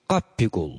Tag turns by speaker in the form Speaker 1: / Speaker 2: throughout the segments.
Speaker 1: qappi-gul.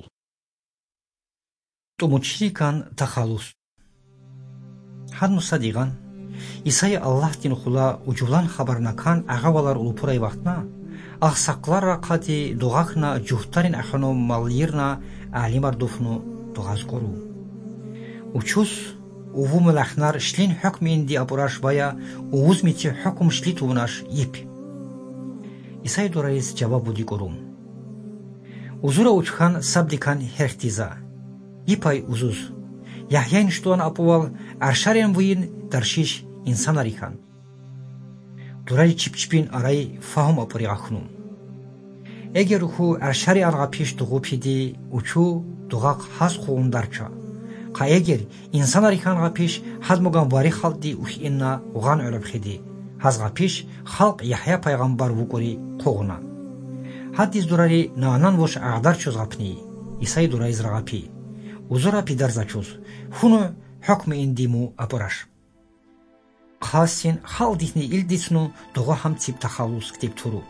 Speaker 2: Tumuçirikan taxallus. Had musadigan İsa'yı Allah din xula uculan xabarnakan ağavalar ulupuray vaxtna ağsaqlar raqati doğaqna cuhtarin axano malirna alimar dufnu doğaz qoru. Uçuz uvu melaxnar şlin hükm indi apuraş vaya uvuz miti hükm şlit uvunaş yip. İsa'yı dorayız cevabı di qorum. Uzura uçkan sabdikan herhtiza. Yipay uzuz. Yahyayn ştuan apuval arşaren vuyin darşiş insanarikan. Durari çipçipin aray fahum apuri axnum. Eger uxu arşari arğapiş duğu pidi uçu duğaq has xuğundarça. Qa eger insanarikan qapiş hazmugan vari xaldi ux inna uğan ölübxidi. Haz qapiş xalq Yahya paygambar vukuri qoğuna. Haddiz durari nanan voş ağdar çöz qapni. İsay durayız rağapi. Uzura pidar začuz. Hunu hükmü indimu apuraş. Qasin xaldihni ildisnu duğa ham tip taxallus ktib turu.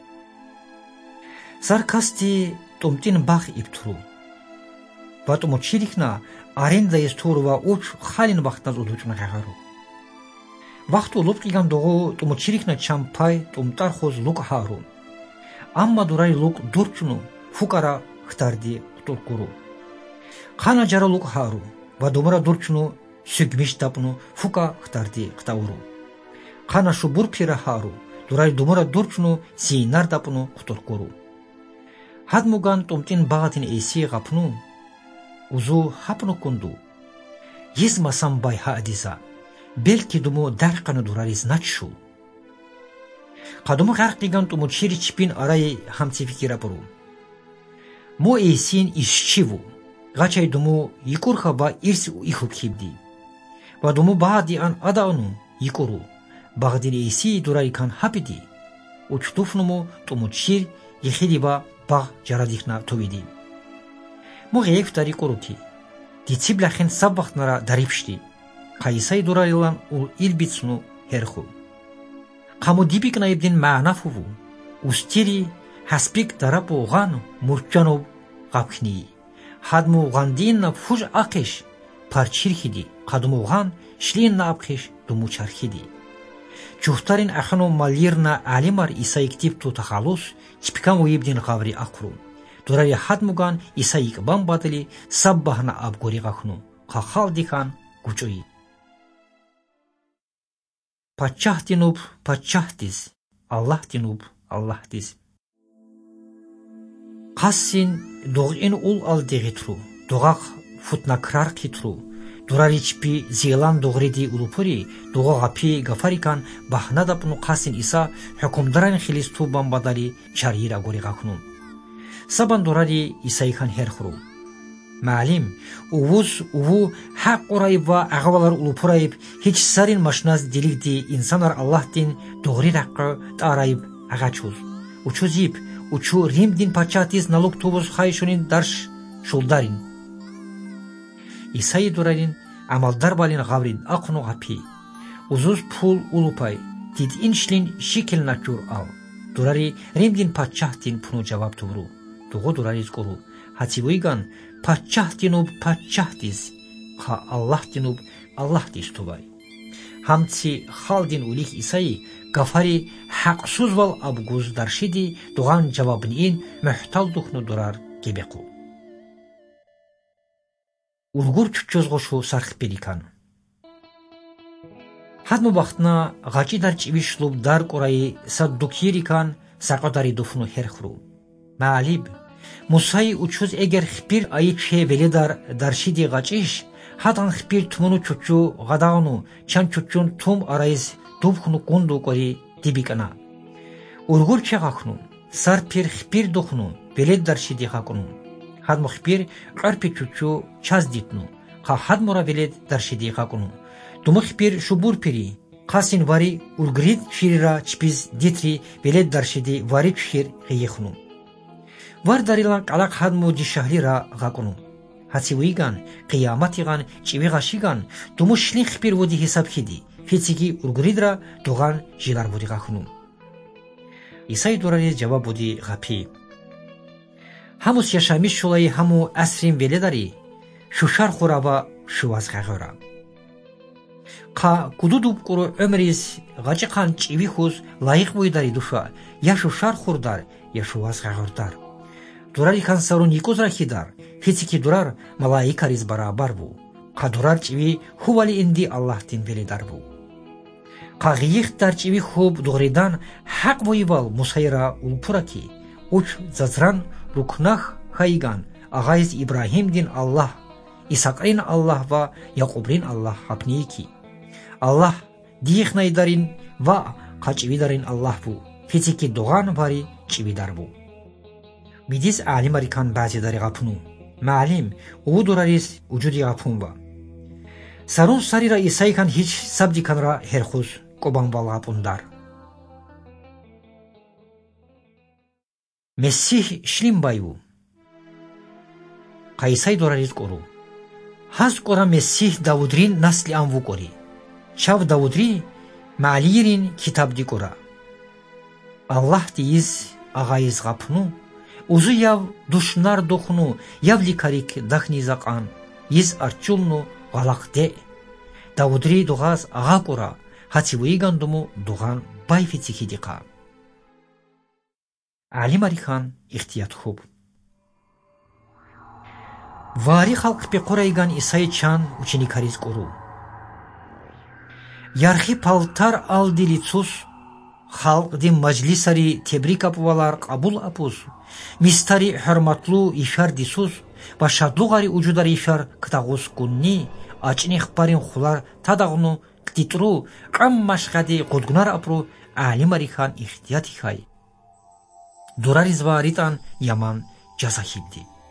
Speaker 2: Sarkasti tumtin bax ib turu. Vatumu çirikna arenda jest turu va uç xalin vaxtnaz uduçuna qaqaru. Vaxt olup qigan duğu tumu çirikna champay tumtar xoz luk haru. Amma duray luk durçunu fukara xtardi qturkuru. Qana jara luk haru va dumara durçunu sügmiş tapunu fuka xtardi qtauru. Qana şubur pira haru duray dumara durçunu sinar tapunu qturkuru. Hadmugan tumtin bağatin esi qapnu uzu hapnu kundu. Yizmasam bay hadiza belki dumu darqanı durariz naçşu. Qadumu qarqigan tumu çiri çipin aray hamsi fikira puru. Mo esin işçivu. Gaçay dumu yikurxa ba irsi ihub kibdi. Va dumu baadi an adaunu yikuru. Bagdin esi durarikan hapidi. Uçtufnumu tumu çir yixidi ba bağ jaradikna tovidi. Mo geyftari kuruki. Ditsiblaxin sabbaxnara daripşti. Qaysay durarilan ul ilbitsnu herxu. Qamu dibikna ibdin ma'nafuvu. Ustiri haspik darapu ghan murçanub qapkni. Hadmu gandinna fuj aqish parchirhidi. Qadumu ghan shlinna abqish dumu charhidi. Juhtarin axanu malirna alimar isayiktib tu taxallus chpikam uyibdin qavri aqru. Durari hadmugan isayik bambadili sabbahna abgori qaxnu. Qaxaldikan gucuyi. Paçah dinub paçah diz. Allah dinub Allah diz. Qassin doğin ul al degitru. Doğaq futna krar kitru. Durari çpi zilan doğridi ulupuri. Doğaq api gafarikan bahna dapnu qassin isa hükümdaran xilistu bambadali çarira gori qaqnu. Saban durari isaykan herxru. Malim uvu haq orayib va ağavalar ulupurayib hiç sarin maşnaz diligdi insanlar Allah din doğri raqqı tarayib ağaçuz. Uçuzib uçu rim din paçatiz naluk tuvuz xayşunin darş şuldarin. İsayı durarin amaldar balin gavrin aqnu api. Uzuz pul ulupay did inşlin şikil naçur al. Durari rim din paçatin punu cevap tuvru. Doğu durariz qoru. Hativuygan paçah dinub paçah diz. Qa Allah dinub Allah diz tubay. Hamtsi xaldin ulik İsa'yı gafari haqsuz val abguz darşidi doğan cevabını in mühtal duhnu durar gebequ. Ulgur çüçöz qoşu sarx pelikan. Hadmu vaxtna gaçi dar çivişlub dar qorayı saddukirikan saqadari dufnu herxru. Maalib Musay uçuz eger xpir ayı çe veledar darşidi gaçiş hatan xpir tumunu çuçu gadağunu çan çuçun tum arayız dubxunu kundu qori dibikana. Ulgur çe qaqnu sarpir xpir duxnu veled darşidi qaqnu. Hadmu xpir qarpi çuçu çaz ditnu. Qa hadmura veled darşidi qaqnu. Dumu xpir şubur piri qasin vari ulgrid şirira çpiz ditri veled darşidi vari çhir qiyexnu. Var darilan qalaq hadmu di shahlira qaqunu. Hatsiwigan qiyamatigan chivigashigan dumu shlin xpir vodi hisab khidi. Fitsigi urguridra dugan jilar vodi qaqunu. İsa'yı durari cevap vodi qapi. ҳамус яшамиш шулаи ҳаму асрин веледари шушар хӯрава шуваз хағора. Қа кудудуб куру өмриз ғачиқан чиви хуз лайық буйдари душа я шушар хӯрдар я шуваз хағордар. Дурари кансарун якуз рахидар хицики дурар малаикариз барабар бу. Қа дурар чиви хували инди Аллаҳтин веледар бу. Қа ғиих дар чиви хуб дуғридан ҳақ воивал мусайра улпураки уч зазран рукнах хайган ағайз Ибраҳим дин Аллаҳ, Исақрин Аллаҳ ва Яқубрин Аллаҳ ҳапники. Аллаҳ диихнайдарин ва қа чивидарин Аллаҳ бу. Хицики дуған вари чивидар бу. Бидис алимарикан баъзи дари ғапну. Маълим ӯ дурарис вуҷуди ғапун ба. Сарун сарира исайкан ҳич сабдиканра ҳерхуз кӯбанвал ғапундар. Мессиҳ шлим баю. Қа исай дурарис кӯру. Ҳаз кӯра Мессиҳ Давудрин насли анву кӯри. Чав Давудри маълирин китабди кӯра. Аллаҳ дииз ағайиз ғапну. Узу яв душнар духну явликарик дахни зақан из арчулну ғалақде. Давудри дуғаз аға кура ҳацивуи гандуму дуған байфицики диқа. Али Марихан ихтият хуб. Вари халқ пеқурайган исаи чанд ученикариз куру. Ярхи палтар алдили цус халқ ди маҷлисари тебрикапвалар қабул апус. Мистари ҳурматлу ишар дисус ва шадлуғари уҷудари ишар ктағус кунни ачниқпарин хулар тадағну ктитру қам машқади қудгунар апру Али Марихан ихтияти хай. Дураризва ритан яман ҷазахилди.